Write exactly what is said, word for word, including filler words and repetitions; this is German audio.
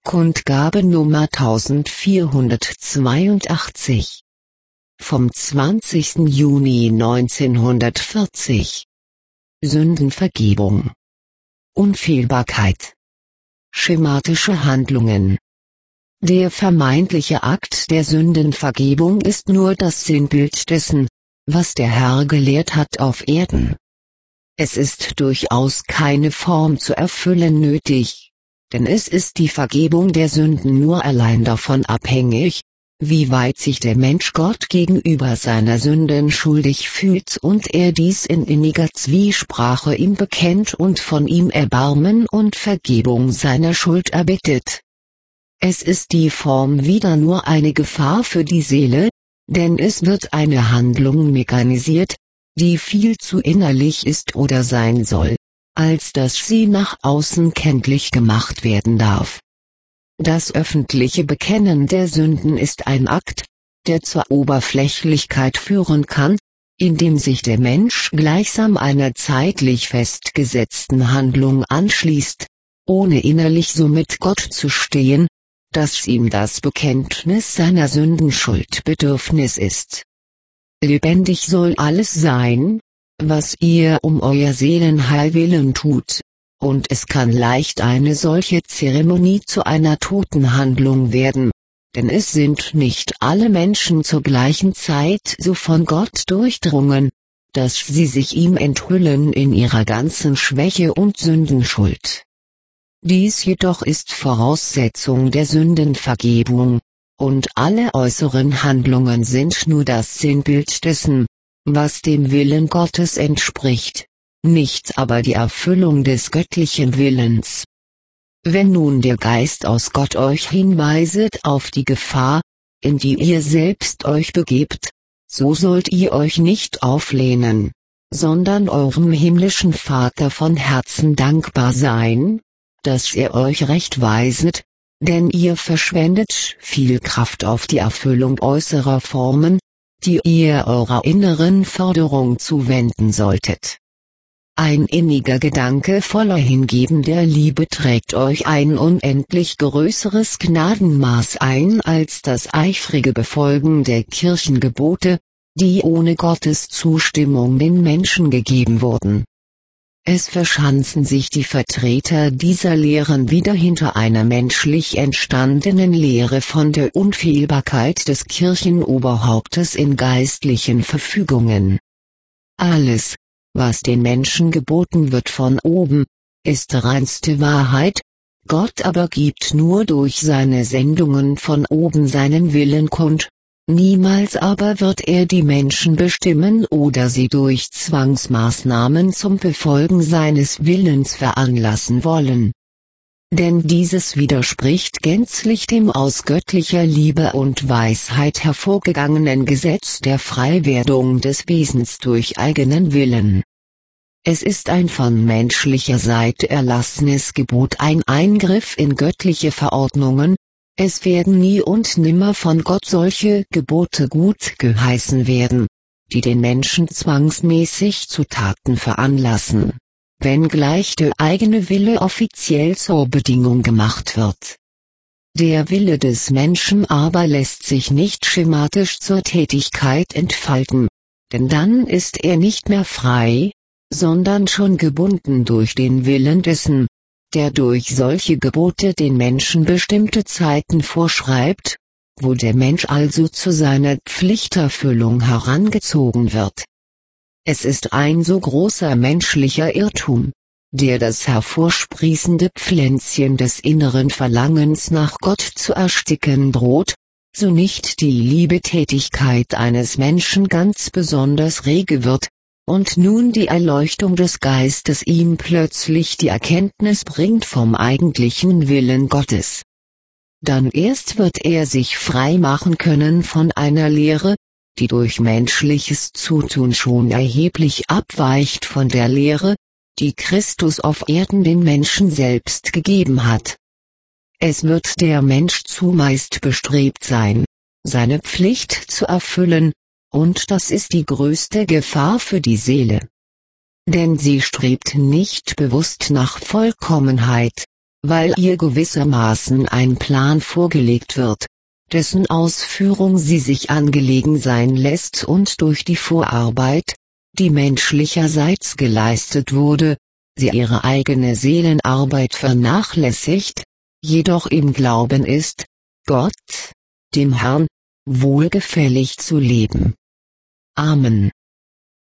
Kundgabe Nummer eintausendvierhundertzweiundachtzig vom zwanzigsten Juni neunzehnhundertvierzig. Sündenvergebung. Unfehlbarkeit. Schematische Handlungen. Der vermeintliche Akt der Sündenvergebung ist nur das Sinnbild dessen, was der Herr gelehrt hat auf Erden. Es ist durchaus keine Form zu erfüllen nötig, denn es ist die Vergebung der Sünden nur allein davon abhängig, wie weit sich der Mensch Gott gegenüber seiner Sünden schuldig fühlt und er dies in inniger Zwiesprache ihm bekennt und von ihm Erbarmen und Vergebung seiner Schuld erbittet. Es ist die Form wieder nur eine Gefahr für die Seele, denn es wird eine Handlung mechanisiert, die viel zu innerlich ist oder sein soll, als dass sie nach außen kenntlich gemacht werden darf. Das öffentliche Bekennen der Sünden ist ein Akt, der zur Oberflächlichkeit führen kann, indem sich der Mensch gleichsam einer zeitlich festgesetzten Handlung anschließt, ohne innerlich so mit Gott zu stehen, dass ihm das Bekenntnis seiner Sündenschuld Bedürfnis ist. Lebendig soll alles sein, was ihr um euer Seelenheil willen tut, und es kann leicht eine solche Zeremonie zu einer Totenhandlung werden, denn es sind nicht alle Menschen zur gleichen Zeit so von Gott durchdrungen, dass sie sich ihm enthüllen in ihrer ganzen Schwäche und Sündenschuld. Dies jedoch ist Voraussetzung der Sündenvergebung, und alle äußeren Handlungen sind nur das Sinnbild dessen, was dem Willen Gottes entspricht, nicht aber die Erfüllung des göttlichen Willens. Wenn nun der Geist aus Gott euch hinweiset auf die Gefahr, in die ihr selbst euch begebt, so sollt ihr euch nicht auflehnen, sondern eurem himmlischen Vater von Herzen dankbar sein, dass er euch recht weiset, denn ihr verschwendet viel Kraft auf die Erfüllung äußerer Formen, die ihr eurer inneren Forderung zuwenden solltet. Ein inniger Gedanke voller hingebender Liebe trägt euch ein unendlich größeres Gnadenmaß ein als das eifrige Befolgen der Kirchengebote, die ohne Gottes Zustimmung den Menschen gegeben wurden. Es verschanzen sich die Vertreter dieser Lehren wieder hinter einer menschlich entstandenen Lehre von der Unfehlbarkeit des Kirchenoberhauptes in geistlichen Verfügungen. Alles, was den Menschen geboten wird von oben, ist reinste Wahrheit, Gott aber gibt nur durch seine Sendungen von oben seinen Willen kund. Niemals aber wird er die Menschen bestimmen oder sie durch Zwangsmaßnahmen zum Befolgen seines Willens veranlassen wollen. Denn dieses widerspricht gänzlich dem aus göttlicher Liebe und Weisheit hervorgegangenen Gesetz der Freiwerdung des Wesens durch eigenen Willen. Es ist ein von menschlicher Seite erlassenes Gebot, ein Eingriff in göttliche Verordnungen. Es werden nie und nimmer von Gott solche Gebote gut geheißen werden, die den Menschen zwangsmäßig zu Taten veranlassen, wenngleich der eigene Wille offiziell zur Bedingung gemacht wird. Der Wille des Menschen aber lässt sich nicht schematisch zur Tätigkeit entfalten, denn dann ist er nicht mehr frei, sondern schon gebunden durch den Willen dessen, der durch solche Gebote den Menschen bestimmte Zeiten vorschreibt, wo der Mensch also zu seiner Pflichterfüllung herangezogen wird. Es ist ein so großer menschlicher Irrtum, der das hervorsprießende Pflänzchen des inneren Verlangens nach Gott zu ersticken droht, so nicht die Liebetätigkeit eines Menschen ganz besonders rege wird, und nun die Erleuchtung des Geistes ihm plötzlich die Erkenntnis bringt vom eigentlichen Willen Gottes. Dann erst wird er sich frei machen können von einer Lehre, die durch menschliches Zutun schon erheblich abweicht von der Lehre, die Christus auf Erden den Menschen selbst gegeben hat. Es wird der Mensch zumeist bestrebt sein, seine Pflicht zu erfüllen, und das ist die größte Gefahr für die Seele. Denn sie strebt nicht bewusst nach Vollkommenheit, weil ihr gewissermaßen ein Plan vorgelegt wird, dessen Ausführung sie sich angelegen sein lässt und durch die Vorarbeit, die menschlicherseits geleistet wurde, sie ihre eigene Seelenarbeit vernachlässigt, jedoch im Glauben ist, Gott, dem Herrn, wohlgefällig zu leben. Amen.